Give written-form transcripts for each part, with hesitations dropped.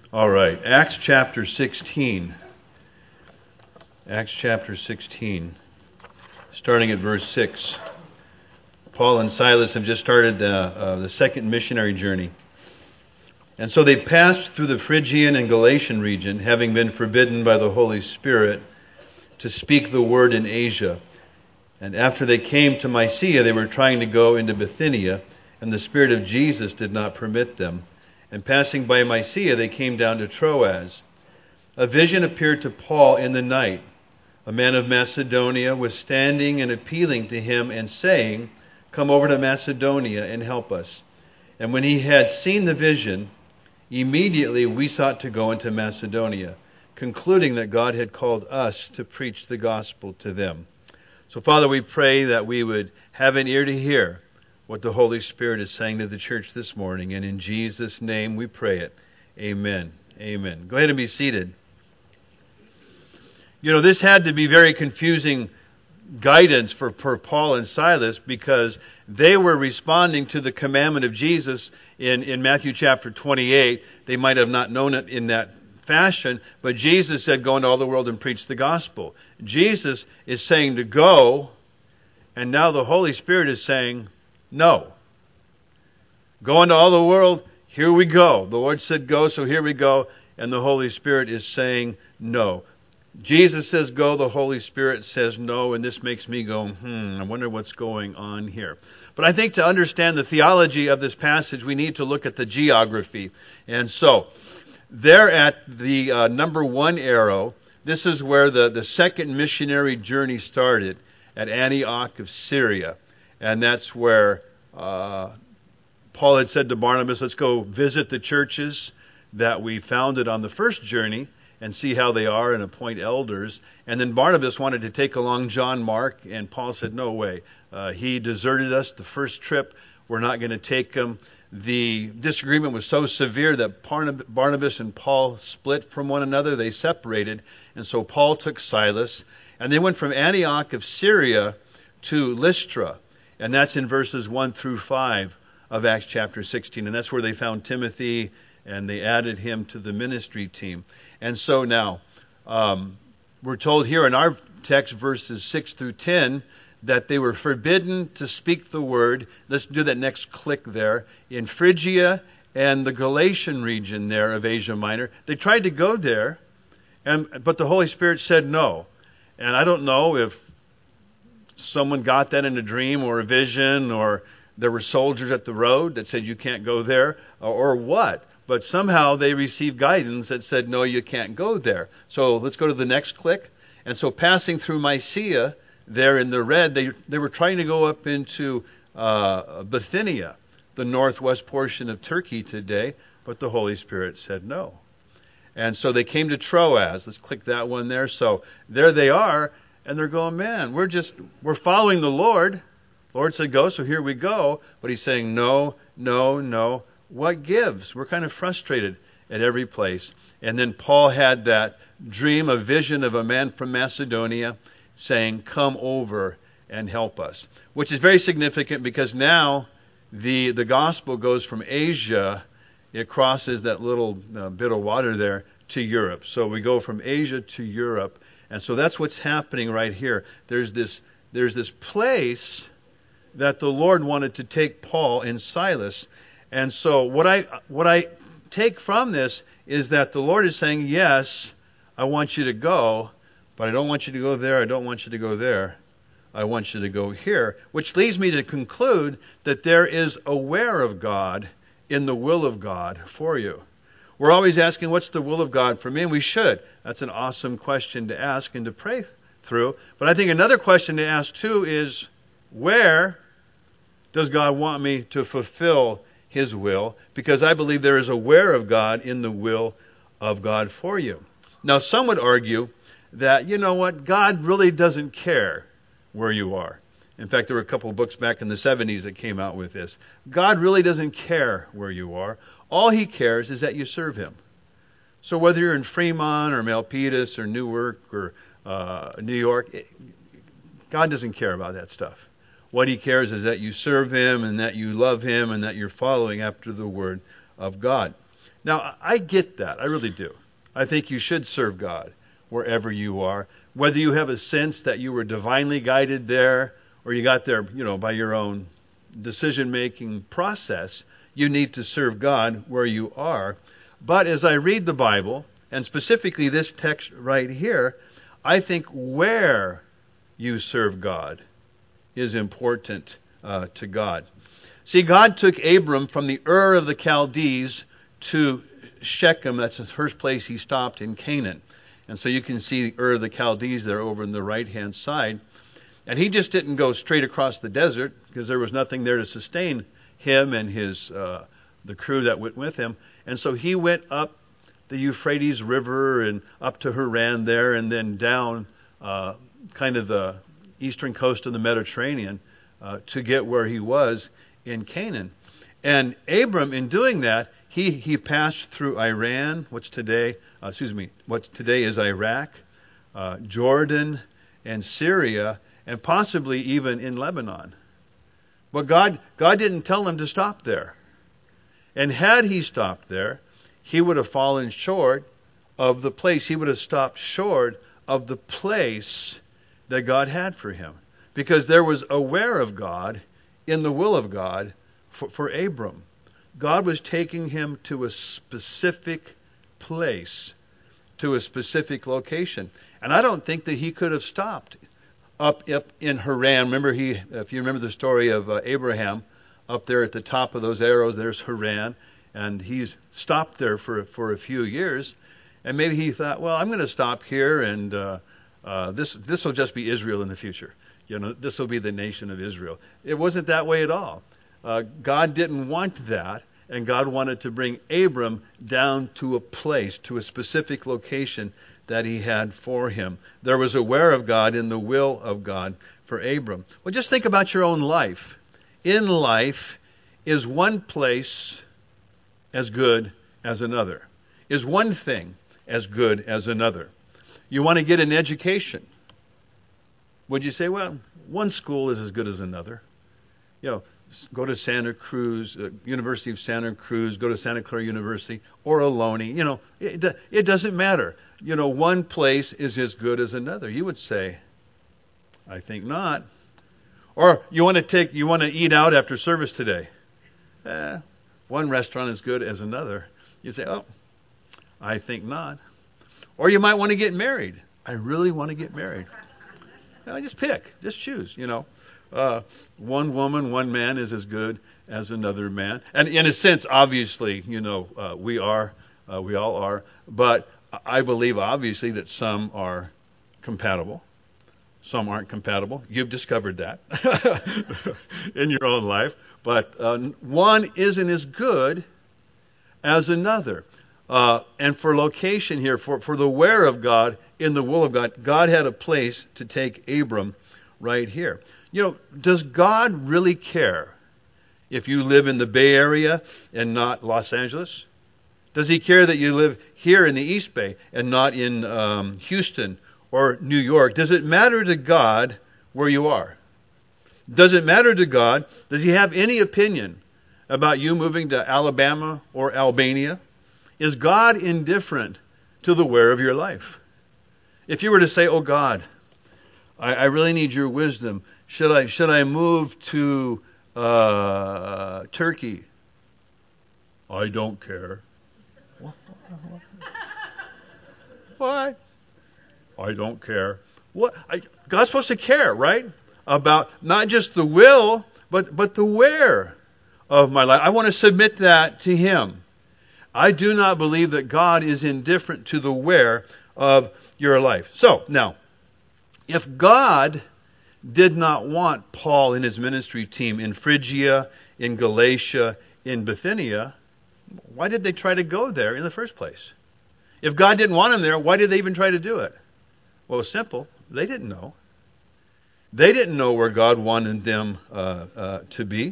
All right, Acts chapter 16. Acts chapter 16, starting at verse 6. Paul and Silas have just started the second missionary journey. And so they passed through the Phrygian and Galatian region, having been forbidden by the Holy Spirit to speak the word in Asia. And after they came to Mysia, they were trying to go into Bithynia, and the Spirit of Jesus did not permit them. And passing by Mysia, they came down to Troas. A vision appeared to Paul in the night. A man of Macedonia was standing and appealing to him and saying, "Come over to Macedonia and help us." And when he had seen the vision, immediately we sought to go into Macedonia, concluding that God had called us to preach the gospel to them. So, Father, we pray that we would have an ear to hear what the Holy Spirit is saying to the church this morning. And in Jesus' name we pray it. Amen. Amen. Go ahead and be seated. You know, this had to be very confusing guidance for Paul and Silas, because they were responding to the commandment of Jesus in Matthew chapter 28. They might have not known it in that fashion, but Jesus said, "Go into all the world and preach the gospel." Jesus is saying to go, and now the Holy Spirit is saying, no. Go into all the world, here we go. The Lord said go, so here we go, and the Holy Spirit is saying no. Jesus says go, the Holy Spirit says no, and this makes me go, I wonder what's going on here. But I think to understand the theology of this passage, we need to look at the geography. And so, there at the number 1 arrow, this is where the second missionary journey started, at Antioch of Syria. And that's where Paul had said to Barnabas, let's go visit the churches that we founded on the first journey and see how they are and appoint elders. And then Barnabas wanted to take along John Mark, and Paul said, no way. He deserted us the first trip. We're not going to take him. The disagreement was so severe that Barnabas and Paul split from one another. They separated. And so Paul took Silas, and they went from Antioch of Syria to Lystra. And that's in verses 1 through 5 of Acts chapter 16. And that's where they found Timothy, and they added him to the ministry team. And so now, we're told here in our text, verses 6 through 10, that they were forbidden to speak the word. Let's do that next click there. In Phrygia and the Galatian region there of Asia Minor. They tried to go there, but the Holy Spirit said no. And I don't know if someone got that in a dream or a vision, or there were soldiers at the road that said you can't go there, or what. But somehow they received guidance that said, no, you can't go there. So let's go to the next click. And so passing through Mysia, there in the red, they were trying to go up into Bithynia, the northwest portion of Turkey today, but the Holy Spirit said no. And so they came to Troas. Let's click that one there. So there they are, and they're going, man, we're following the Lord. The Lord said go, so here we go. But he's saying no, no, no. What gives? We're kind of frustrated at every place. And then Paul had that dream, a vision of a man from Macedonia saying, come over and help us. Which is very significant, because now the gospel goes from Asia, it crosses that little bit of water there, to Europe. So we go from Asia to Europe. And so that's what's happening right here. There's this place that the Lord wanted to take Paul and Silas. And so what I take from this is that the Lord is saying, yes, I want you to go, but I don't want you to go there. I don't want you to go there. I want you to go here, which leads me to conclude that there is a where of God in the will of God for you. We're always asking, what's the will of God for me? And we should. That's an awesome question to ask and to pray through. But I think another question to ask too is, where does God want me to fulfill His will? Because I believe there is a where of God in the will of God for you. Now, some would argue that, you know what, God really doesn't care where you are. In fact, there were a couple of books back in the 70s that came out with this. God really doesn't care where you are. All He cares is that you serve Him. So whether you're in Fremont or Milpitas or Newark or New York, God doesn't care about that stuff. What He cares is that you serve Him and that you love Him and that you're following after the Word of God. Now, I get that. I really do. I think you should serve God wherever you are. Whether you have a sense that you were divinely guided there or you got there, by your own decision-making process, you need to serve God where you are. But as I read the Bible, and specifically this text right here, I think where you serve God is important to God. See, God took Abram from the Ur of the Chaldees to Shechem. That's the first place he stopped in Canaan. And so you can see Ur of the Chaldees there over on the right-hand side. And he just didn't go straight across the desert because there was nothing there to sustain him and his the crew that went with him. And so he went up the Euphrates River and up to Haran there and then down kind of the eastern coast of the Mediterranean to get where he was in Canaan. And Abram, in doing that, he passed through Iran, what's today is Iraq, Jordan, and Syria, and possibly even in Lebanon. But God didn't tell him to stop there. And had he stopped there, he would have fallen short of the place. He would have stopped short of the place that God had for him. Because there was aware of God in the will of God for Abram. God was taking him to a specific place, to a specific location. And I don't think that he could have stopped up in Haran. Remember, if you remember the story of Abraham, up there at the top of those arrows, there's Haran. And he's stopped there for a few years. And maybe he thought, well, I'm going to stop here, and this will just be Israel in the future. This will be the nation of Israel. It wasn't that way at all. God didn't want that, and God wanted to bring Abram down to a place, to a specific location that he had for him. There was aware of God in the will of God for Abram. Well, just think about your own life. In life, is one place as good as another? Is one thing as good as another? You want to get an education. Would you say, well, one school is as good as another? Go to Santa Cruz, University of Santa Cruz, go to Santa Clara University, or Ohlone. It doesn't matter. One place is as good as another. You would say, I think not. Or you want to eat out after service today. One restaurant is good as another. You say, oh, I think not. Or you might want to get married. I really want to get married. Just pick. Just choose, one woman, one man is as good as another man. And in a sense, obviously, we all are. But I believe, obviously, that some are compatible. Some aren't compatible. You've discovered that in your own life. But one isn't as good as another. And for location here, for the where of God, in the will of God, God had a place to take Abram right here. Does God really care if you live in the Bay Area and not Los Angeles? Does he care that you live here in the East Bay and not in Houston or New York? Does it matter to God where you are? Does it matter to God? Does he have any opinion about you moving to Alabama or Albania? Is God indifferent to the where of your life? If you were to say, oh God, I really need your wisdom. Should I move to Turkey? I don't care. What? I don't care. What? God's supposed to care, right? About not just the will, but the where of my life. I want to submit that to him. I do not believe that God is indifferent to the where of your life. So, now, if God did not want Paul and his ministry team in Phrygia, in Galatia, in Bithynia, why did they try to go there in the first place? If God didn't want them there, why did they even try to do it? Well, it's simple. They didn't know. They didn't know where God wanted them to be.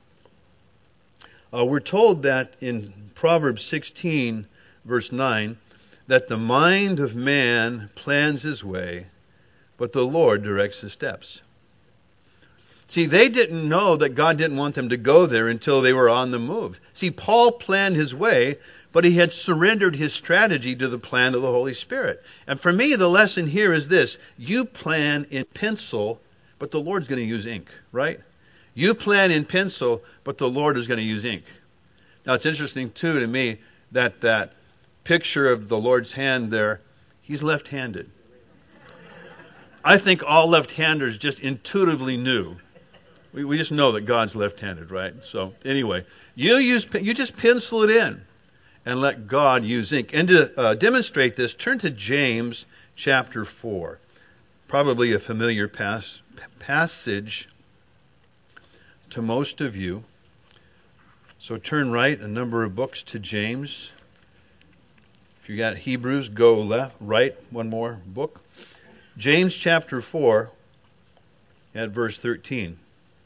We're told that in Proverbs 16, verse 9, that the mind of man plans his way, but the Lord directs his steps. See, they didn't know that God didn't want them to go there until they were on the move. See, Paul planned his way, but he had surrendered his strategy to the plan of the Holy Spirit. And for me, the lesson here is this. You plan in pencil, but the Lord's going to use ink, right? You plan in pencil, but the Lord is going to use ink. Now, it's interesting, too, to me, that picture of the Lord's hand there, he's left-handed. I think all left-handers just intuitively knew. We just know that God's left-handed, right? So anyway, you just pencil it in and let God use ink. And to demonstrate this, turn to James chapter 4. Probably a familiar passage to most of you. So turn right a number of books to James. If you got Hebrews, go left, right, one more book. James chapter 4 at verse 13.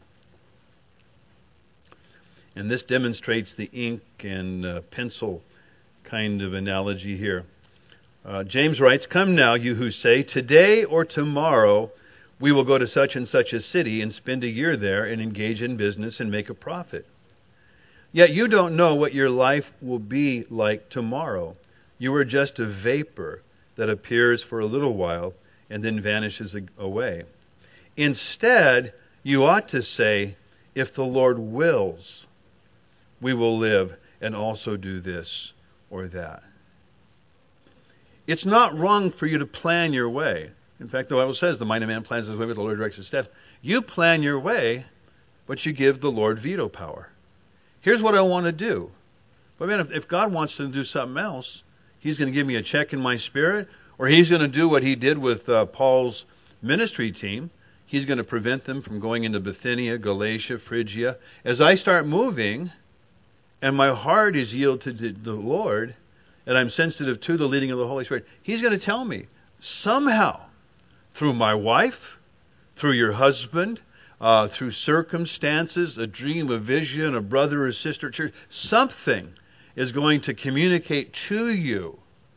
And this demonstrates the ink and pencil kind of analogy here. James writes, "Come now, you who say, today or tomorrow we will go to such and such a city and spend a year there and engage in business and make a profit. Yet you don't know what your life will be like tomorrow. You are just a vapor that appears for a little while and then vanishes away. Instead, you ought to say, if the Lord wills, we will live and also do this or that." It's not wrong for you to plan your way. In fact, the Bible says the mind of man plans his way, but the Lord directs his steps. You plan your way, but you give the Lord veto power. Here's what I want to do. But man, if God wants to do something else, he's going to give me a check in my spirit, or he's going to do what he did with Paul's ministry team. He's going to prevent them from going into Bithynia, Galatia, Phrygia. As I start moving, and my heart is yielded to the Lord, and I'm sensitive to the leading of the Holy Spirit, he's going to tell me, somehow, through my wife, through your husband, through circumstances, a dream, a vision, a brother or sister at church, something is going to communicate to you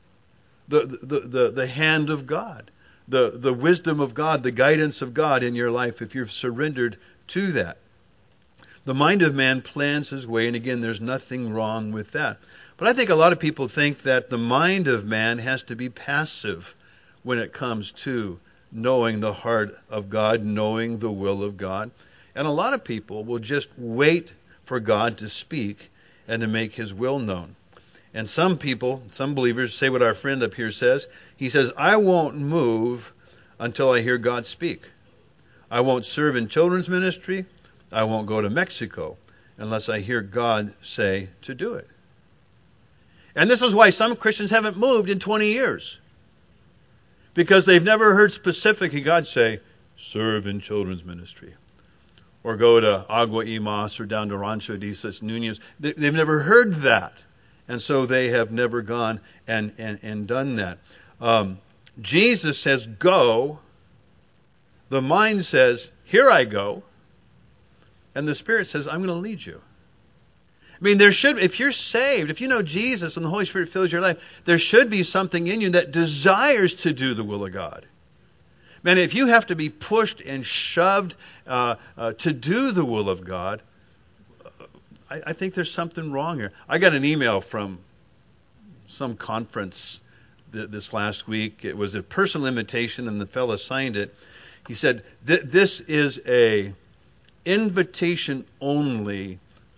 the hand of God, the wisdom of God, the guidance of God in your life if you've surrendered to that. The mind of man plans his way, and again, there's nothing wrong with that. But I think a lot of people think that the mind of man has to be passive when it comes to knowing the heart of God, knowing the will of God. And a lot of people will just wait for God to speak and to make his will known. And some people, some believers, say what our friend up here says. He says, I won't move until I hear God speak. I won't serve in children's ministry. I won't go to Mexico unless I hear God say to do it. And this is why some Christians haven't moved in 20 years. Because they've never heard specifically God say, serve in children's ministry. Or go to Agua Imas or down to Rancho de Sus Nunez. They've never heard that. And so they have never gone and done that. Jesus says, go. The mind says, here I go. And the Spirit says, I'm going to lead you. I mean, if you're saved, if you know Jesus and the Holy Spirit fills your life, there should be something in you that desires to do the will of God. Man, if you have to be pushed and shoved to do the will of God, I think there's something wrong here. I got an email from some conference this last week. It was a personal invitation, and the fellow signed it. He said, this is a invitation-only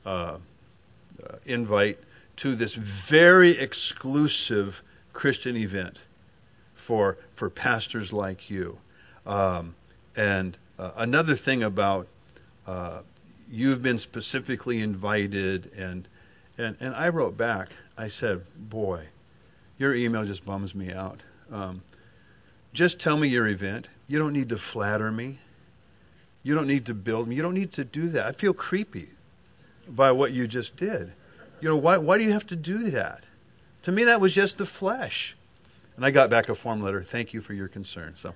invite to this very exclusive Christian event for pastors like you. And another thing about you've been specifically invited, and I wrote back. I said, boy, your email just bums me out. Just tell me your event. You don't need to flatter me. You don't need to build me. You don't need to do that. I feel creepy by what you just did. You know, why do you have to do that? To me, that was just the flesh. And I got back a form letter. Thank you for your concern. So,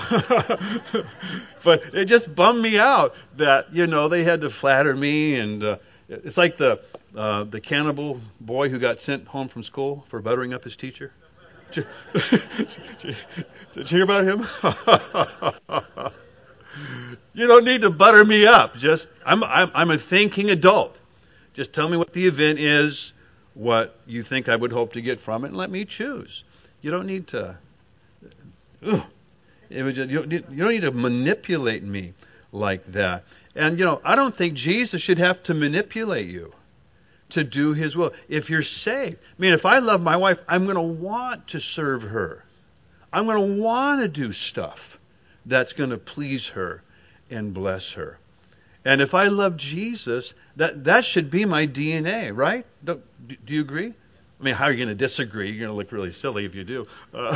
but it just bummed me out that, they had to flatter me. And it's like the cannibal boy who got sent home from school for buttering up his teacher. Did you hear about him? You don't need to butter me up. I'm a thinking adult. Just tell me what the event is, what you think I would hope to get from it and let me choose. You don't need to. You don't need to manipulate me like that. And, I don't think Jesus should have to manipulate you to do his will. If you're saved, if I love my wife, I'm going to want to serve her. I'm going to want to do stuff that's going to please her and bless her. And if I love Jesus, that should be my DNA, right? Do you agree? How are you going to disagree? You're going to look really silly if you do.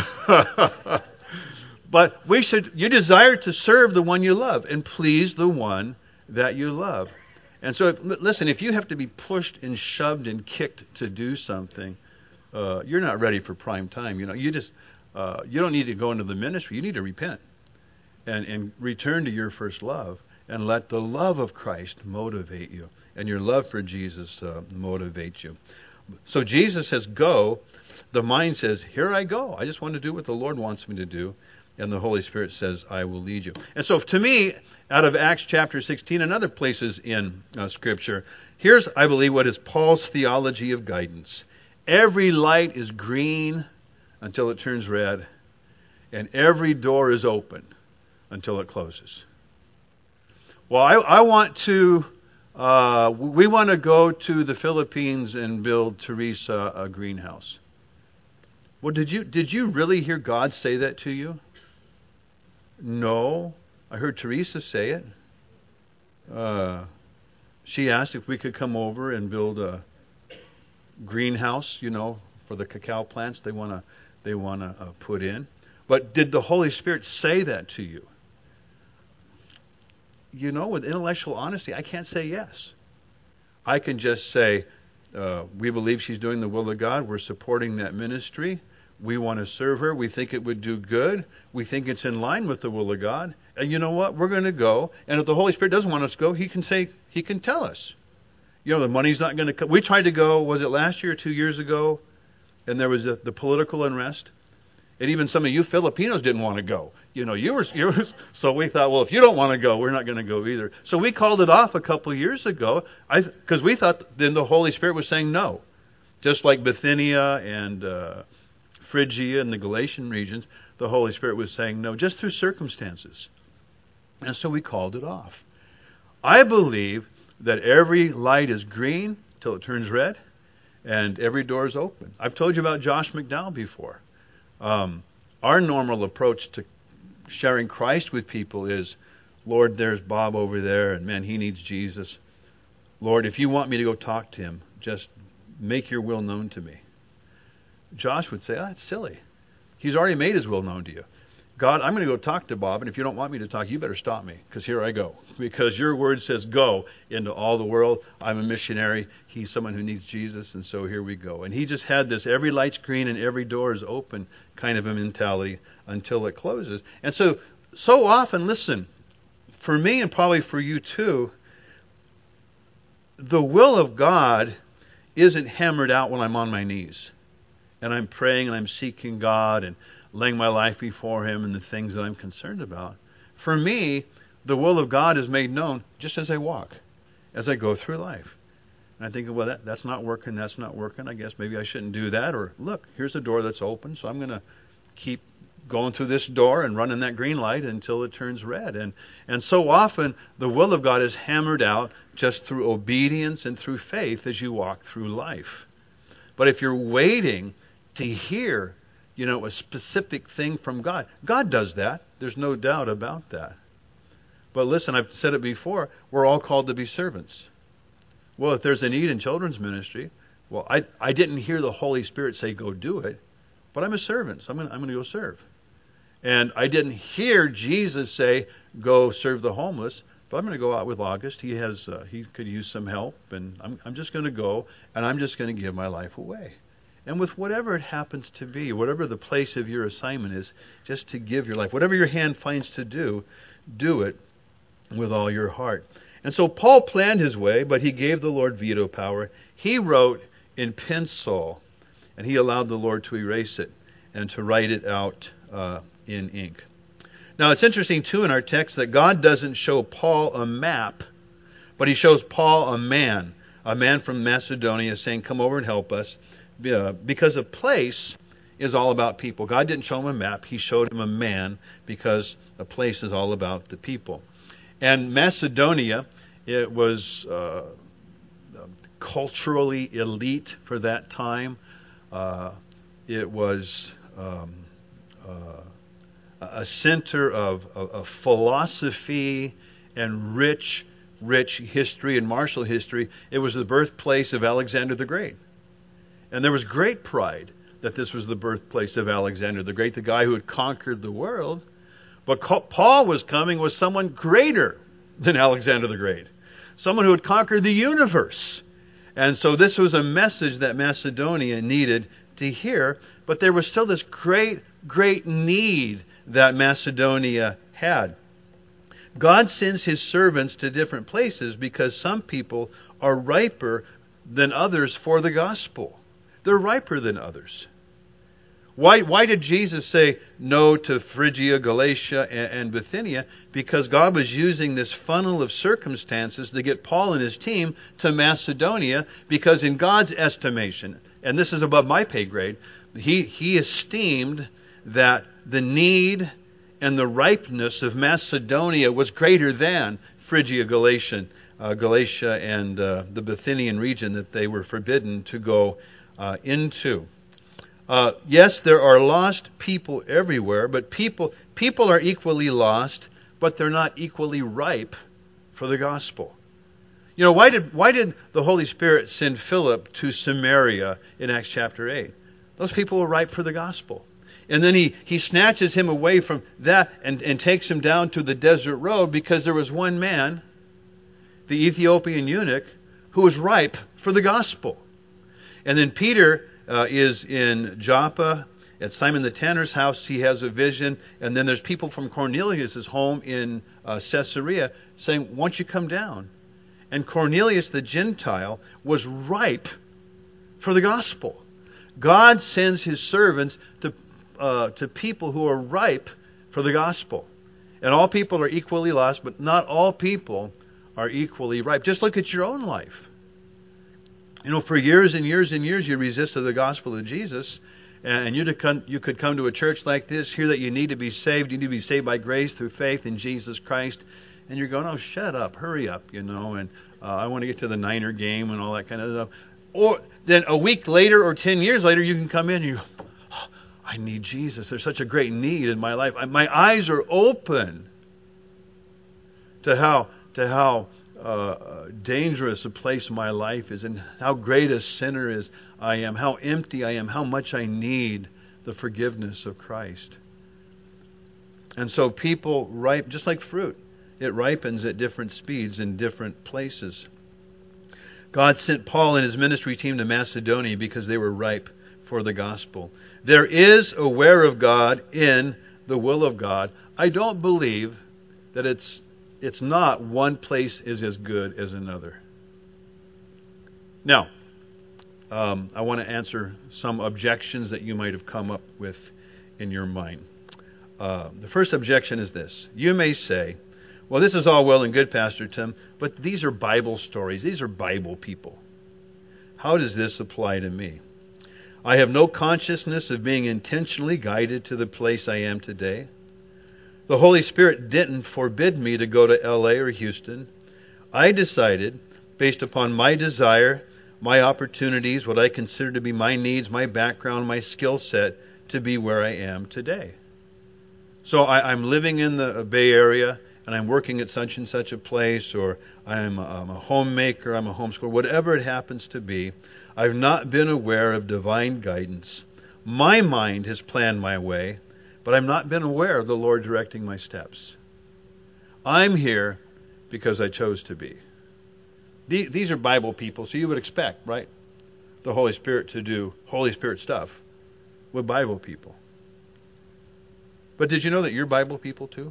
But you desire to serve the one you love and please the one that you love. And so, listen, if you have to be pushed and shoved and kicked to do something, you're not ready for prime time. You don't need to go into the ministry. You need to repent and return to your first love and let the love of Christ motivate you and your love for Jesus motivate you. So Jesus says, go. The mind says, here I go. I just want to do what the Lord wants me to do. And the Holy Spirit says, I will lead you. And so to me, out of Acts chapter 16 and other places in Scripture, here's, I believe, what is Paul's theology of guidance. Every light is green until it turns red, and every door is open until it closes. Well, I want to, we want to go to the Philippines and build Teresa a greenhouse. Well, did you really hear God say that to you? No, I heard Teresa say it. She asked if we could come over and build a greenhouse, for the cacao plants they want to put in. But did the Holy Spirit say that to you? With intellectual honesty, I can't say yes. I can just say, we believe she's doing the will of God. We're supporting that ministry. We want to serve her. We think it would do good. We think it's in line with the will of God. And you know what? We're going to go. And if the Holy Spirit doesn't want us to go, He can tell us. The money's not going to come. We tried to go, was it last year or 2 years ago? And there was the political unrest. And even some of you Filipinos didn't want to go. So we thought, well, if you don't want to go, we're not going to go either. So we called it off a couple of years ago because we thought then the Holy Spirit was saying no. Just like Bithynia and Phrygia and the Galatian regions, the Holy Spirit was saying no, just through circumstances. And so we called it off. I believe that every light is green till it turns red, and every door is open. I've told you about Josh McDowell before. Our normal approach to sharing Christ with people is, Lord, there's Bob over there, and man, he needs Jesus. Lord, if you want me to go talk to him, just make your will known to me. Josh would say, that's silly. He's already made his will known to you. God, I'm going to go talk to Bob, and if you don't want me to talk, you better stop me, because here I go. Because your word says go into all the world. I'm a missionary. He's someone who needs Jesus, and so here we go. And he just had this every light's green and every door is open kind of a mentality until it closes. And so often, listen, for me and probably for you too, the will of God isn't hammered out when I'm on my knees. And I'm praying and I'm seeking God and laying my life before Him and the things that I'm concerned about. For me, the will of God is made known just as I walk, as I go through life. And I think, well, that's not working, that's not working. I guess maybe I shouldn't do that. Or, look, here's a door that's open, so I'm going to keep going through this door and running that green light until it turns red. And so often, the will of God is hammered out just through obedience and through faith as you walk through life. But if you're waiting to hear, a specific thing from God, God does that. There's no doubt about that. But listen, I've said it before, we're all called to be servants. Well, if there's a need in children's ministry, well, I didn't hear the Holy Spirit say go do it, but I'm a servant, so I'm going to go serve. And I didn't hear Jesus say go serve the homeless, but I'm going to go out with August. He could use some help, and I'm just going to go, and I'm just going to give my life away. And with whatever it happens to be, whatever the place of your assignment is, just to give your life. Whatever your hand finds to do it with all your heart. And so Paul planned his way, but he gave the Lord veto power. He wrote in pencil, and he allowed the Lord to erase it and to write it out in ink. Now, it's interesting, too, in our text that God doesn't show Paul a map, but He shows Paul a man a man from Macedonia saying, come over and help us, because a place is all about people. God didn't show him a map. He showed him a man, because a place is all about the people. And Macedonia, it was culturally elite for that time. It was a center of philosophy and rich history and martial history. It was the birthplace of Alexander the Great. And there was great pride that this was the birthplace of Alexander the Great, the guy who had conquered the world. But Paul was coming with someone greater than Alexander the Great, someone who had conquered the universe. And so this was a message that Macedonia needed to hear, but there was still this great need that Macedonia had. God sends his servants to different places because some people are riper than others for the gospel. They're riper than others. Why did Jesus say no to Phrygia, Galatia, and Bithynia? Because God was using this funnel of circumstances to get Paul and his team to Macedonia, because in God's estimation, and this is above my pay grade, he esteemed that the need and the ripeness of Macedonia was greater than Phrygia, Galatia, and the Bithynian region that they were forbidden to go into. Yes, there are lost people everywhere, but people are equally lost, but they're not equally ripe for the gospel. You know, why did the Holy Spirit send Philip to Samaria in Acts chapter 8? Those people were ripe for the gospel. And then he snatches him away from that and takes him down to the desert road, because there was one man, the Ethiopian eunuch, who was ripe for the gospel. And then Peter is in Joppa at Simon the tanner's house. He has a vision. And then there's people from Cornelius' home in Caesarea saying, why don't you come down? And Cornelius the Gentile was ripe for the gospel. God sends his servants to people who are ripe for the gospel. And all people are equally lost, but not all people are equally ripe. Just look at your own life. You know, for years and years and years you resisted the gospel of Jesus, and you could come to a church like this, hear that you need to be saved, you need to be saved by grace through faith in Jesus Christ, and you're going, oh, shut up, hurry up, you know, and I want to get to the Niner game and all that kind of stuff. Or then a week later or 10 years later, you can come in and you go, oh, I need Jesus. There's such a great need in my life. My eyes are open to how dangerous a place my life is, and how great a sinner I am, how empty I am, how much I need the forgiveness of Christ. And so people ripen, just like fruit. It ripens at different speeds in different places. God sent Paul and his ministry team to Macedonia because they were ripe for the gospel. There is a where of God in the will of God. I don't believe that it's not one place is as good as another. Now, I want to answer some objections that you might have come up with in your mind. The first objection is this. You may say, well, this is all well and good, Pastor Tim, but these are Bible stories. These are Bible people. How does this apply to me? I have no consciousness of being intentionally guided to the place I am today. The Holy Spirit didn't forbid me to go to LA or Houston. I decided, based upon my desire, my opportunities, what I consider to be my needs, my background, my skill set, to be where I am today. So I'm living in the Bay Area, and I'm working at such and such a place, or I'm a homemaker, I'm a homeschooler, whatever it happens to be. I've not been aware of divine guidance. My mind has planned my way, but I've not been aware of the Lord directing my steps. I'm here because I chose to be. These are Bible people, so you would expect, right, the Holy Spirit to do Holy Spirit stuff with Bible people. But did you know that you're Bible people too?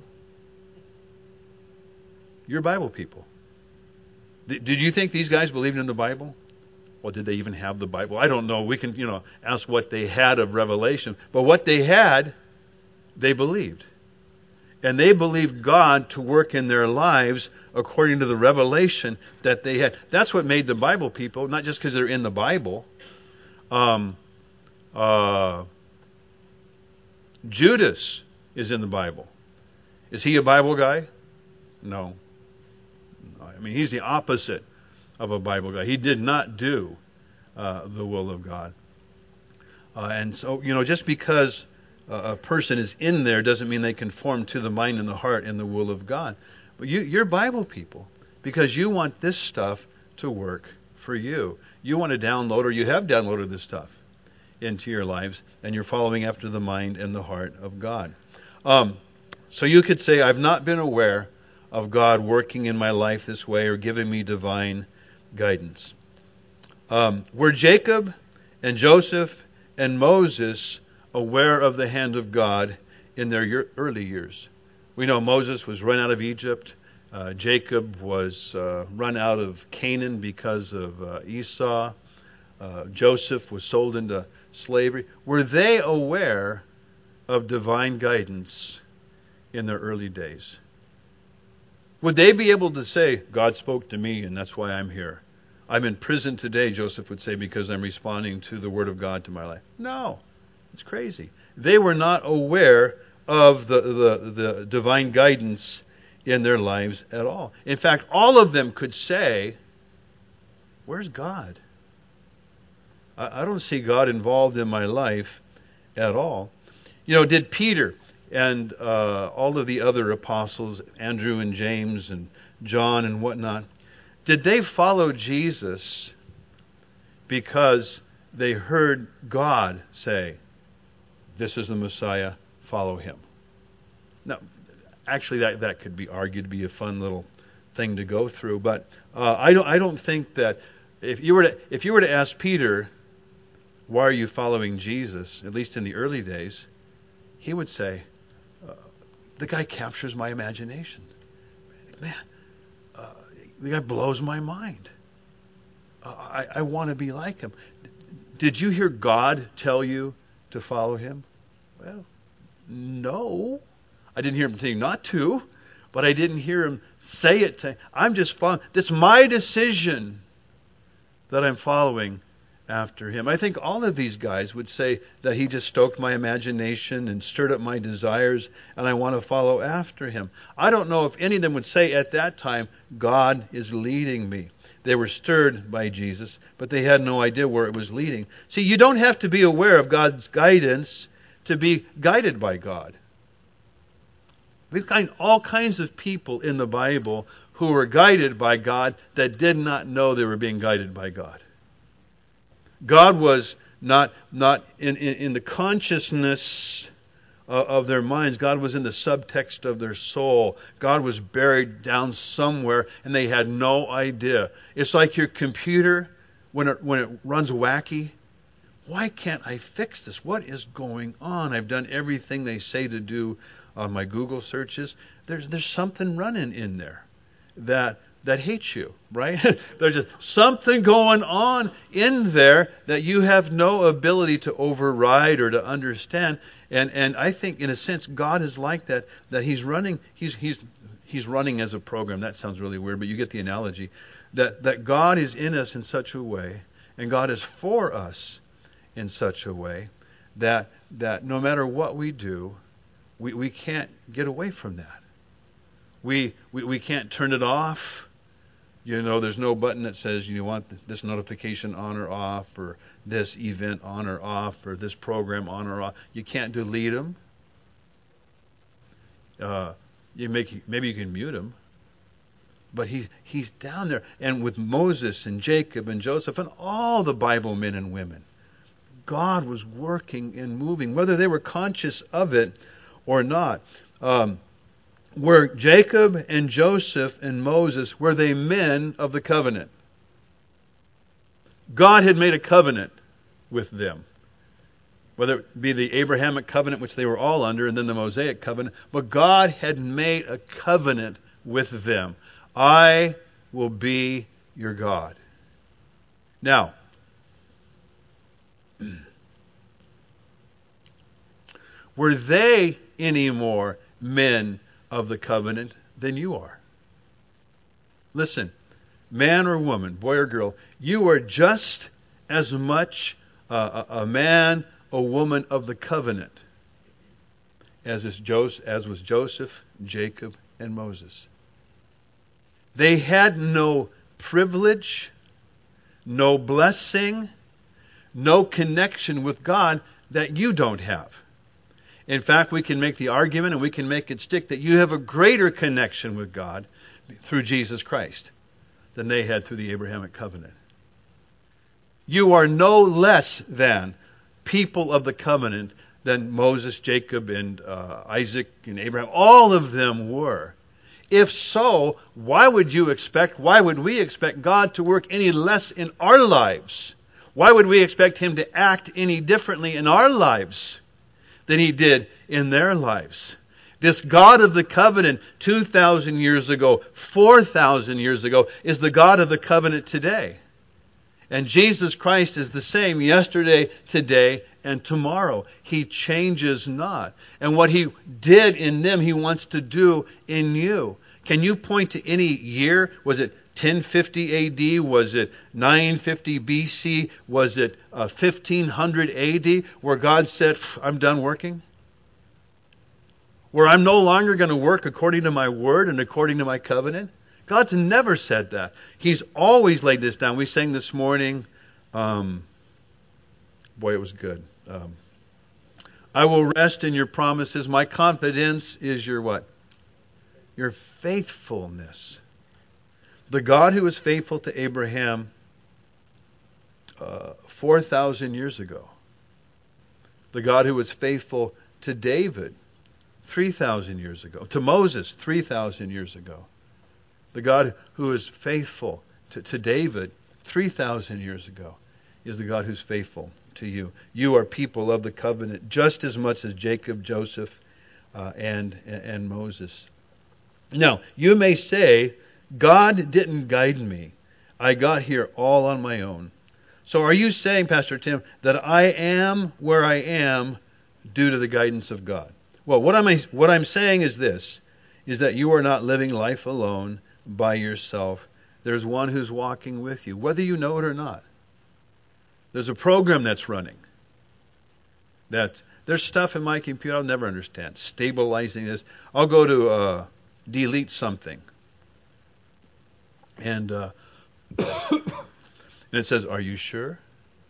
You're Bible people. Did you think these guys believed in the Bible? Well, did they even have the Bible? I don't know. We can, ask what they had of revelation. But what they had, they believed. And they believed God to work in their lives according to the revelation that they had. That's what made the Bible people, not just because they're in the Bible. Judas is in the Bible. Is he a Bible guy? No. I mean, he's the opposite of a Bible guy. He did not do the will of God. And so, just because a person is in there doesn't mean they conform to the mind and the heart and the will of God. But you're Bible people because you want this stuff to work for you. You want to download, or you have downloaded this stuff into your lives, and you're following after the mind and the heart of God. So you could say, I've not been aware of God working in my life this way or giving me divine guidance. Were Jacob and Joseph and Moses aware of the hand of God in their early years? We know Moses was run out of Egypt. Jacob was run out of Canaan because of Esau. Joseph was sold into slavery. Were they aware of divine guidance in their early days? Would they be able to say, God spoke to me and that's why I'm here? I'm in prison today, Joseph would say, because I'm responding to the word of God to my life. No, it's crazy. They were not aware of the divine guidance in their lives at all. In fact, all of them could say, where's God? I don't see God involved in my life at all. Did Peter and all of the other apostles, Andrew and James and John and whatnot, did they follow Jesus because they heard God say, this is the Messiah, follow him? Now, actually, that could be argued to be a fun little thing to go through, but I don't think that if you were to ask Peter, why are you following Jesus, at least in the early days, he would say, the guy captures my imagination. Man, the guy blows my mind. I want to be like him. Did you hear God tell you to follow him? Well, no. I didn't hear him tell you not to, but I didn't hear him say it to. I'm just following. It's my decision that I'm following after him. I think all of these guys would say that he just stoked my imagination and stirred up my desires, and I want to follow after him. I don't know if any of them would say at that time, God is leading me. They were stirred by Jesus, but they had no idea where it was leading. See, you don't have to be aware of God's guidance to be guided by God. We find all kinds of people in the Bible who were guided by God that did not know they were being guided by God. God was not in the consciousness of their minds. God was in the subtext of their soul. God was buried down somewhere, and they had no idea. It's like your computer when it runs wacky. Why can't I fix this? What is going on? I've done everything they say to do on my Google searches. There's something running in there that hates you, right? There's just something going on in there that you have no ability to override or to understand. And I think, in a sense, God is like that He's running. He's running as a program. That sounds really weird, but you get the analogy. That God is in us in such a way, and God is for us in such a way that no matter what we do, we can't get away from that. We can't turn it off. There's no button that says you want this notification on or off, or this event on or off, or this program on or off. You can't delete them. Maybe you can mute them. But he's down there. And with Moses and Jacob and Joseph and all the Bible men and women, God was working and moving, whether they were conscious of it or not. Were Jacob and Joseph and Moses, were they men of the covenant? God had made a covenant with them. Whether it be the Abrahamic covenant, which they were all under, and then the Mosaic covenant. But God had made a covenant with them. I will be your God. Now, were they anymore men of the covenant than you are. Listen, man or woman, boy or girl, you are just as much a man or woman of the covenant as was Joseph, Jacob, and Moses. They had no privilege, no blessing, no connection with God that you don't have. In fact, we can make the argument and we can make it stick that you have a greater connection with God through Jesus Christ than they had through the Abrahamic covenant. You are no less than people of the covenant than Moses, Jacob, and Isaac, and Abraham. All of them were. If so, why would we expect God to work any less in our lives? Why would we expect Him to act any differently in our lives than He did in their lives? This God of the covenant 2,000 years ago, 4,000 years ago, is the God of the covenant today. And Jesus Christ is the same yesterday, today, and tomorrow. He changes not. And what He did in them, He wants to do in you. Can you point to any year? Was it 1050 AD? Was it 950 BC? Was it 1500 AD where God said, I'm done working? Where I'm no longer going to work according to my word and according to my covenant? God's never said that. He's always laid this down. We sang this morning, boy, it was good. I will rest in your promises. My confidence is your what? Your faithfulness. The God who was faithful to Abraham 4,000 years ago. The God who was faithful to David 3,000 years ago. To Moses 3,000 years ago. The God who is faithful to David 3,000 years ago is the God who's faithful to you. You are people of the covenant just as much as Jacob, Joseph, and Moses. Now, you may say, God didn't guide me. I got here all on my own. So are you saying, Pastor Tim, that I am where I am due to the guidance of God? Well, what I'm saying is this, is that you are not living life alone by yourself. There's one who's walking with you, whether you know it or not. There's a program that's running. There's stuff in my computer I'll never understand. Stabilizing this. I'll go to delete something. And it says, are you sure?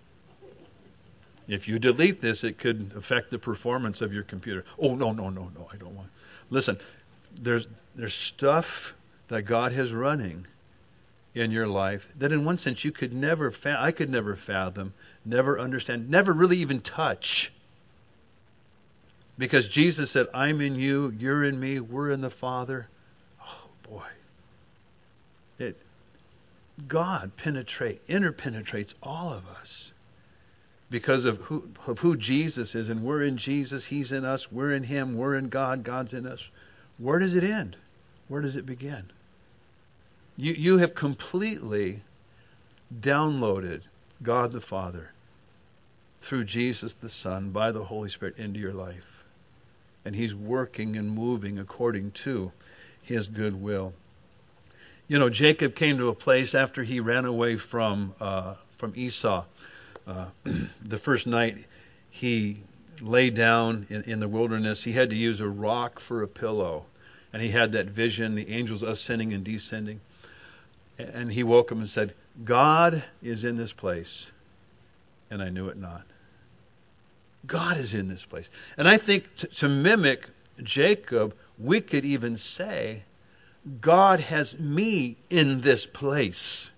If you delete this, it could affect the performance of your computer. Oh, no, I don't want. Listen, there's stuff that God has running in your life that in one sense I could never fathom, never understand, never really even touch. Because Jesus said, I'm in you, you're in me, we're in the Father. Oh boy. God interpenetrates all of us because of who Jesus is, and we're in Jesus, He's in us, we're in Him, we're in God, God's in us. Where does it end? Where does it begin? You have completely downloaded God the Father through Jesus the Son by the Holy Spirit into your life. And He's working and moving according to His good will. You know, Jacob came to a place after he ran away from Esau. The first night he lay down in the wilderness. He had to use a rock for a pillow. And he had that vision, the angels ascending and descending. And he woke up and said, God is in this place. And I knew it not. God is in this place. And I think to mimic Jacob, we could even say, God has me in this place.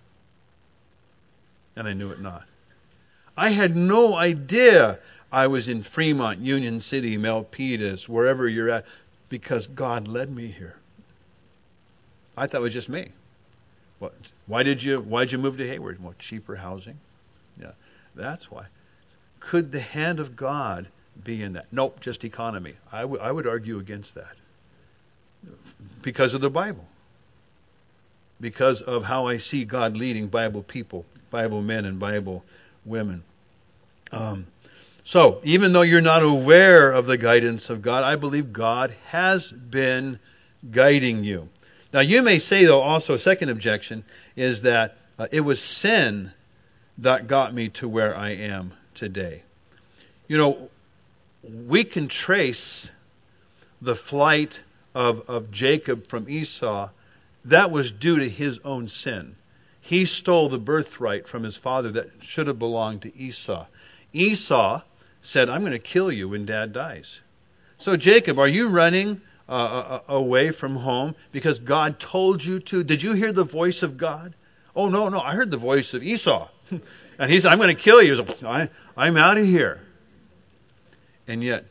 And I knew it not. I had no idea I was in Fremont, Union City, Milpitas, wherever you're at, because God led me here. I thought it was just me. What? Why'd you move to Hayward? More cheaper housing? Yeah, that's why. Could the hand of God be in that? Nope, just economy. I would argue against that. Because of the Bible. Because of how I see God leading Bible people, Bible men and Bible women. So, even though you're not aware of the guidance of God, I believe God has been guiding you. Now, you may say, though, also, a second objection is that it was sin that got me to where I am today. You know, we can trace the flight of Jacob from Esau. That was due to his own sin. He stole the birthright from his father that should have belonged to Esau. Esau said, I'm going to kill you when Dad dies. So Jacob, are you running away from home because God told you to? Did you hear the voice of God? Oh, no, I heard the voice of Esau. And he said, I'm going to kill you. So, I'm out of here. And yet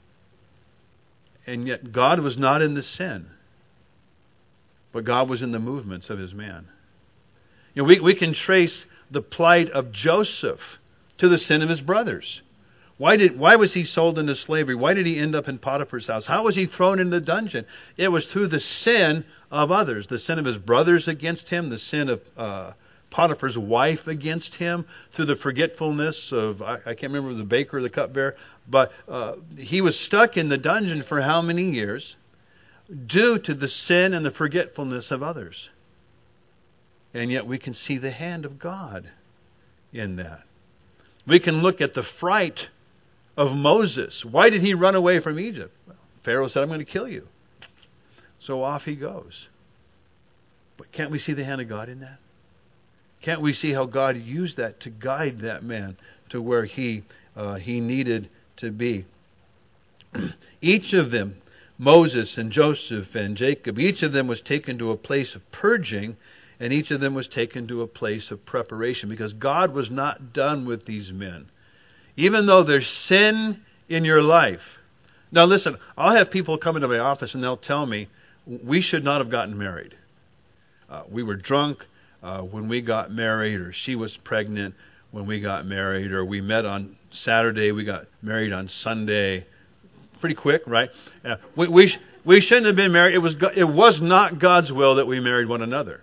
God was not in the sin, but God was in the movements of his man. You know, we can trace the plight of Joseph to the sin of his brothers. Why was he sold into slavery? Why did he end up in Potiphar's house? How was he thrown into the dungeon? It was through the sin of others, the sin of his brothers against him, the sin of Potiphar's wife against him, through the forgetfulness of, I can't remember the baker or the cupbearer, but he was stuck in the dungeon for how many years? Due to the sin and the forgetfulness of others. And yet we can see the hand of God in that. We can look at the fright of Moses. Why did he run away from Egypt? Well, Pharaoh said, I'm going to kill you. So off he goes. But can't we see the hand of God in that? Can't we see how God used that to guide that man to where he needed to be? Each of them, Moses and Joseph and Jacob, each of them was taken to a place of purging, and each of them was taken to a place of preparation, because God was not done with these men. Even though there's sin in your life. Now listen, I'll have people come into my office and they'll tell me, we should not have gotten married. We were drunk when we got married, or she was pregnant when we got married, or we met on Saturday, we got married on Sunday. Pretty quick, right? We shouldn't have been married. It was not God's will that we married one another.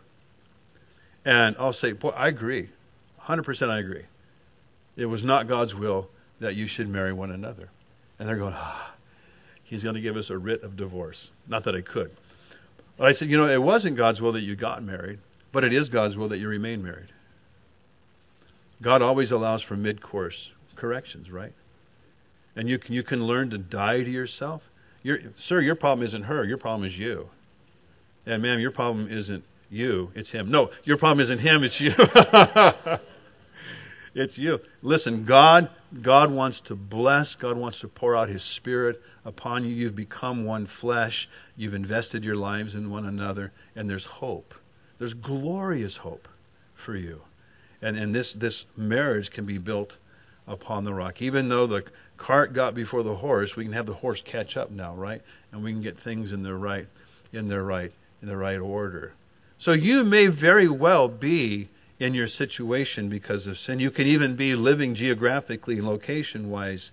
And I'll say, boy, I agree. 100% I agree. It was not God's will that you should marry one another. And they're going, he's going to give us a writ of divorce. Not that I could. But I said, it wasn't God's will that you got married, but it is God's will that you remain married. God always allows for mid-course corrections, right? And you can learn to die to yourself. Sir, your problem isn't her. Your problem is you. And ma'am, your problem isn't you. It's him. No, your problem isn't him. It's you. It's you. Listen, God wants to bless. God wants to pour out His Spirit upon you. You've become one flesh. You've invested your lives in one another. And there's hope. There's glorious hope for you. And this marriage can be built upon the rock. Even though the cart got before the horse, we can have the horse catch up now, right? And we can get things in the right order. So you may very well be in your situation because of sin. You can even be living geographically, location-wise,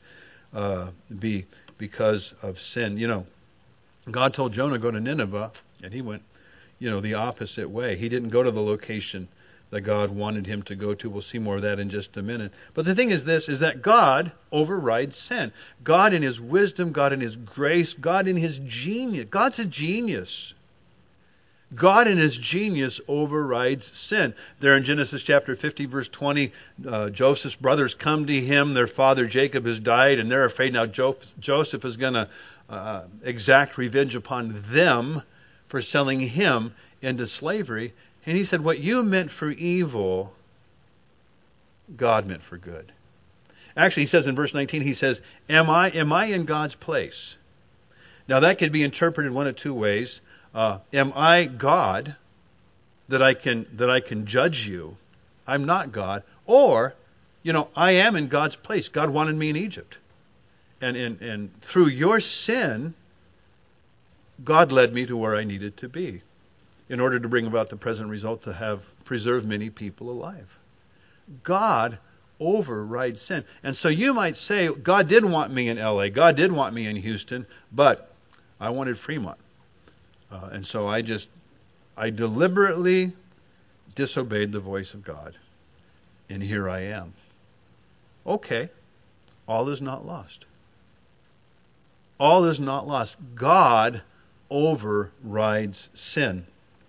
because of sin. God told Jonah to go to Nineveh, and he went, the opposite way. He didn't go to the location that God wanted him to go to. We'll see more of that in just a minute. But the thing is that God overrides sin. God in His wisdom, God in His grace, God in His genius. God's a genius. God in His genius overrides sin. There in Genesis chapter 50, verse 20, Joseph's brothers come to him. Their father Jacob has died, and they're afraid now Joseph is going to exact revenge upon them for selling him into slavery. And he said, what you meant for evil, God meant for good. Actually, he says in verse 19, he says, am I in God's place? Now that could be interpreted one of two ways. Am I God that I can judge you? I'm not God. Or, I am in God's place. God wanted me in Egypt. And through your sin, God led me to where I needed to be in order to bring about the present result to have preserved many people alive. God overrides sin. And so you might say, God did want me in L.A., God did want me in Houston, but I wanted Fremont. And so I deliberately disobeyed the voice of God. And here I am. Okay. all is not lost. All is not lost. God overrides sin.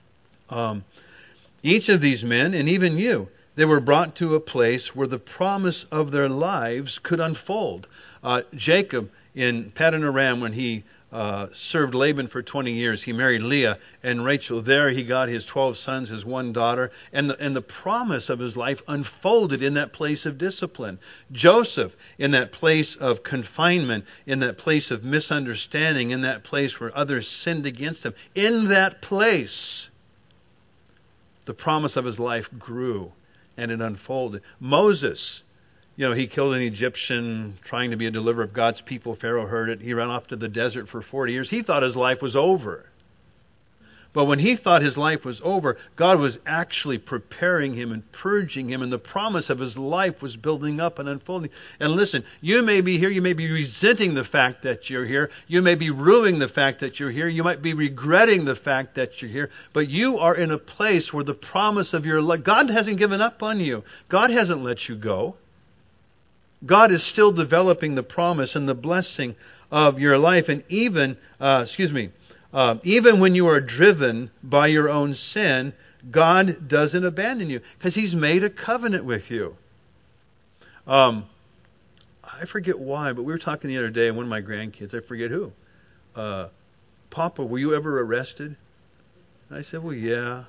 Each of these men, and even you, they were brought to a place where the promise of their lives could unfold. Jacob in Paddan Aram, when he served Laban for 20 years, he married Leah and Rachel. There he got his 12 sons, his one daughter, and the promise of his life unfolded in that place of discipline. Joseph, in that place of confinement, in that place of misunderstanding, in that place where others sinned against him, in that place, the promise of his life grew and it unfolded. Moses, he killed an Egyptian trying to be a deliverer of God's people. Pharaoh heard it. He ran off to the desert for 40 years. He thought his life was over. But when he thought his life was over, God was actually preparing him and purging him, and the promise of his life was building up and unfolding. And listen, you may be here, you may be resenting the fact that you're here, you may be ruining the fact that you're here, you might be regretting the fact that you're here, but you are in a place where the promise of your life, God hasn't given up on you. God hasn't let you go. God is still developing the promise and the blessing of your life. And even when you are driven by your own sin, God doesn't abandon you because He's made a covenant with you. I forget why, but we were talking the other day, and one of my grandkids, I forget who, Papa, were you ever arrested? And I said, well, yeah.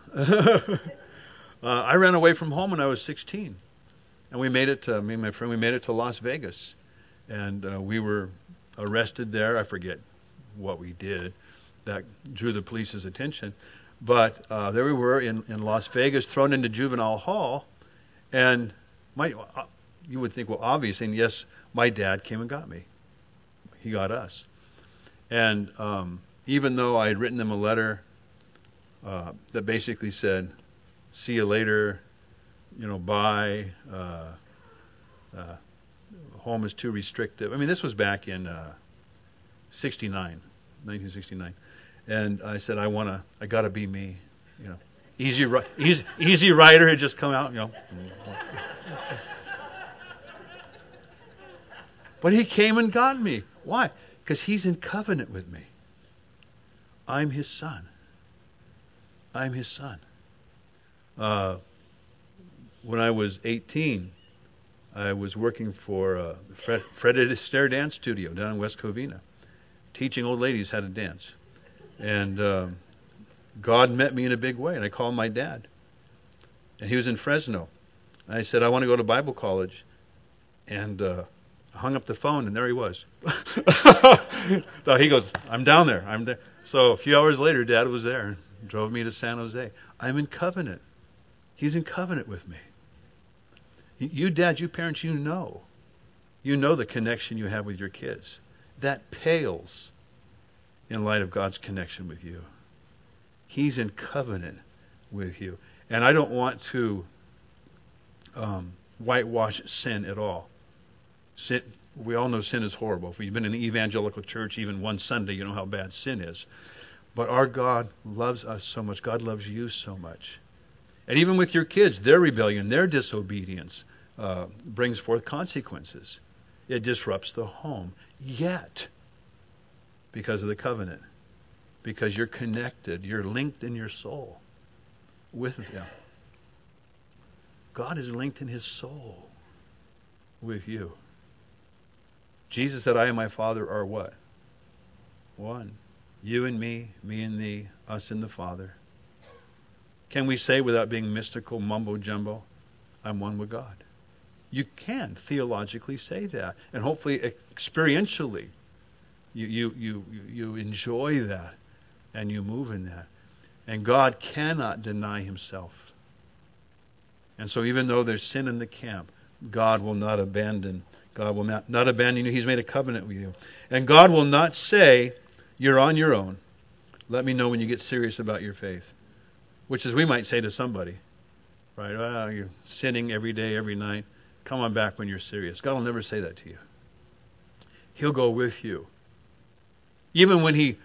I ran away from home when I was 16. And we made it to, me and my friend, we made it to Las Vegas. And we were arrested there. I forget what we did that drew the police's attention. But there we were in Las Vegas, thrown into juvenile hall. And you would think, well, obviously, and yes, my dad came and got me. He got us. And even though I had written them a letter that basically said, see you later, bye, home is too restrictive. I mean, this was back in 1969. And I said, I got to be me. Easy Rider had just come out, But He came and got me. Why? Because He's in covenant with me. I'm His son. I'm His son. When I was 18, I was working for Fred Astaire Dance Studio down in West Covina, teaching old ladies how to dance. And God met me in a big way, and I called my dad. And he was in Fresno. And I said, I want to go to Bible college. And I hung up the phone, and there he was. So he goes, I'm down there. I'm there. So a few hours later, Dad was there and drove me to San Jose. I'm in covenant. He's in covenant with me. You dads, you parents, you know the connection you have with your kids. That pales in light of God's connection with you. He's in covenant with you. And I don't want to whitewash sin at all. Sin, we all know sin is horrible. If you've been in the evangelical church even one Sunday, you know how bad sin is. But our God loves us so much. God loves you so much. And even with your kids, their rebellion, their disobedience brings forth consequences. It disrupts the home. Yet, because of the covenant, because you're connected, you're linked in your soul with Him. God is linked in His soul with you. Jesus said, I and my Father are what? One. You and me and thee, us and the Father. Can we say without being mystical, mumbo-jumbo, I'm one with God? You can theologically say that. And hopefully experientially you enjoy that and you move in that. And God cannot deny Himself. And so even though there's sin in the camp, God will not abandon. God will not abandon you. He's made a covenant with you. And God will not say, you're on your own. Let me know when you get serious about your faith. Which is we might say to somebody, right? Well, you're sinning every day, every night. Come on back when you're serious. God will never say that to you. He'll go with you. Even when He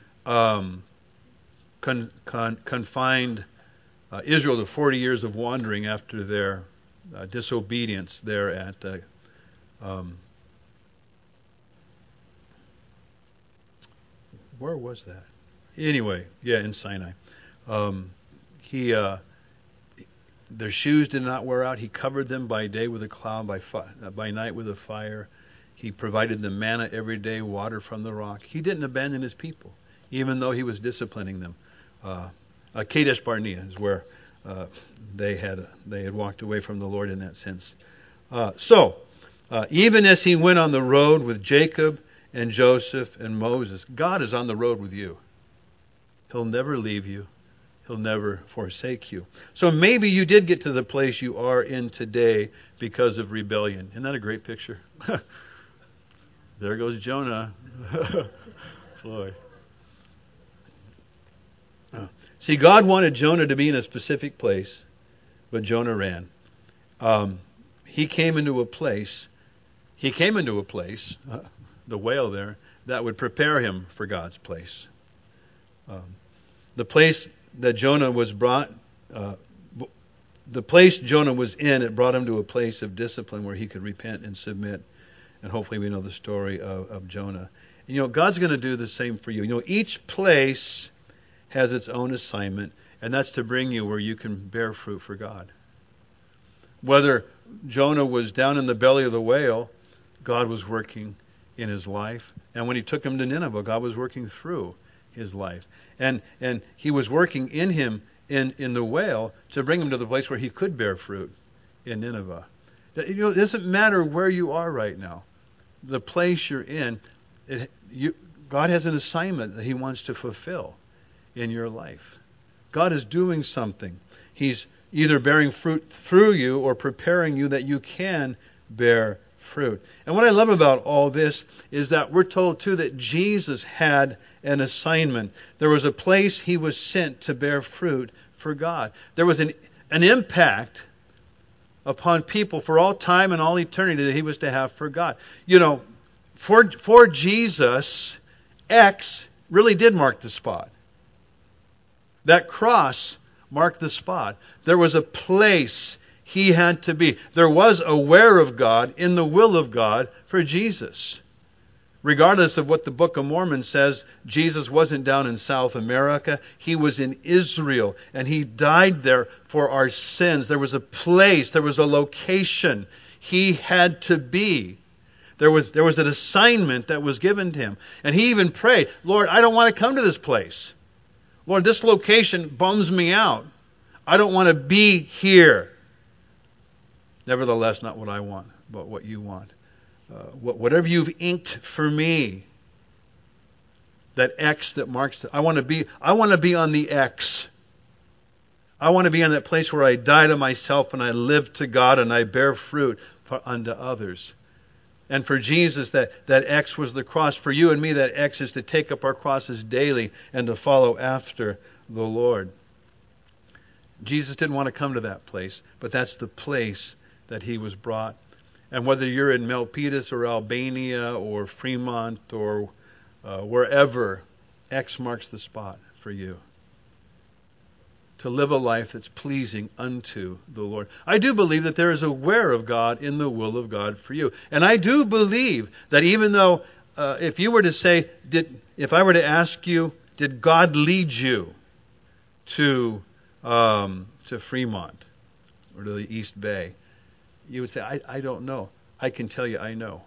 confined Israel to 40 years of wandering after their disobedience there at Where was that? Anyway, yeah, in Sinai. He Their shoes did not wear out. He covered them by day with a cloud, by night with a fire. He provided them manna every day, water from the rock. He didn't abandon his people, even though he was disciplining them. Kadesh Barnea is where they had walked away from the Lord in that sense. Even as he went on the road with Jacob and Joseph and Moses, God is on the road with you. He'll never leave you. He'll never forsake you. So maybe you did get to the place you are in today because of rebellion. Isn't that a great picture? There goes Jonah. Floyd. See, God wanted Jonah to be in a specific place, but Jonah ran. He came into a place, the whale there, that would prepare him for God's place. The place that Jonah was brought, the place Jonah was in, it brought him to a place of discipline where he could repent and submit. And hopefully we know the story of Jonah. And, God's going to do the same for you. Each place has its own assignment, and that's to bring you where you can bear fruit for God. Whether Jonah was down in the belly of the whale, God was working in his life. And when he took him to Nineveh, God was working through his life. And he was working in him in the whale to bring him to the place where he could bear fruit in Nineveh. It doesn't matter where you are right now. The place you're in, God has an assignment that he wants to fulfill in your life. God is doing something. He's either bearing fruit through you or preparing you that you can bear fruit. And what I love about all this is that we're told too that Jesus had an assignment. There was a place he was sent to bear fruit for God. There was an impact upon people for all time and all eternity that he was to have for God. For Jesus, X really did mark the spot. That cross marked the spot. There was a place he had to be. There was a where of God in the will of God for Jesus. Regardless of what the Book of Mormon says, Jesus wasn't down in South America. He was in Israel, and he died there for our sins. There was a place, there was a location he had to be. There was an assignment that was given to him. And he even prayed, Lord, I don't want to come to this place. Lord, this location bums me out. I don't want to be here. Nevertheless, not what I want, but what you want. Whatever you've inked for me, that X that marks I want to be on the X. I want to be on that place where I die to myself and I live to God and I bear fruit unto others. And for Jesus, that X was the cross. For you and me, that X is to take up our crosses daily and to follow after the Lord. Jesus didn't want to come to that place, but that's the place that he was brought. And whether you're in Milpitas or Albania or Fremont or wherever, X marks the spot for you. To live a life that's pleasing unto the Lord. I do believe that there is a where of God in the will of God for you. And I do believe that even though, if you were to say, if I were to ask you, did God lead you to Fremont or to the East Bay? You would say, I don't know. I can tell you I know.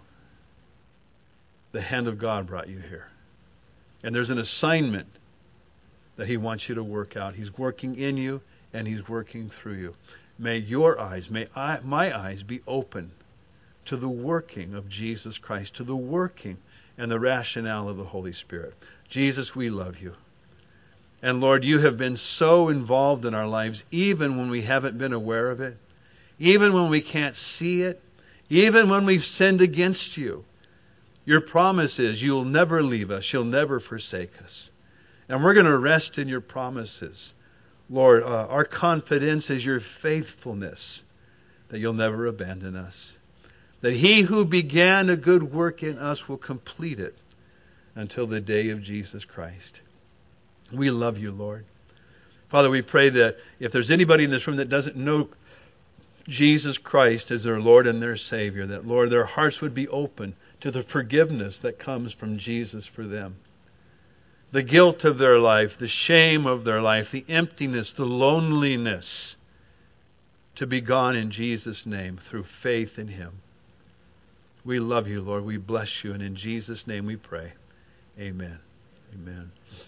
The hand of God brought you here. And there's an assignment that he wants you to work out. He's working in you and he's working through you. May your eyes, my eyes be open to the working of Jesus Christ, to the working and the rationale of the Holy Spirit. Jesus, we love you. And Lord, you have been so involved in our lives, even when we haven't been aware of it, even when we can't see it, even when we've sinned against you. Your promise is you'll never leave us, you'll never forsake us. And we're going to rest in your promises. Lord, our confidence is your faithfulness, that you'll never abandon us. That he who began a good work in us will complete it until the day of Jesus Christ. We love you, Lord. Father, we pray that if there's anybody in this room that doesn't know Jesus Christ as their Lord and their Savior, that, Lord, their hearts would be open to the forgiveness that comes from Jesus for them. the guilt of their life, the shame of their life, the emptiness, the loneliness, to be gone in Jesus' name through faith in Him. We love you, Lord. We bless you. And in Jesus' name we pray. Amen. Amen.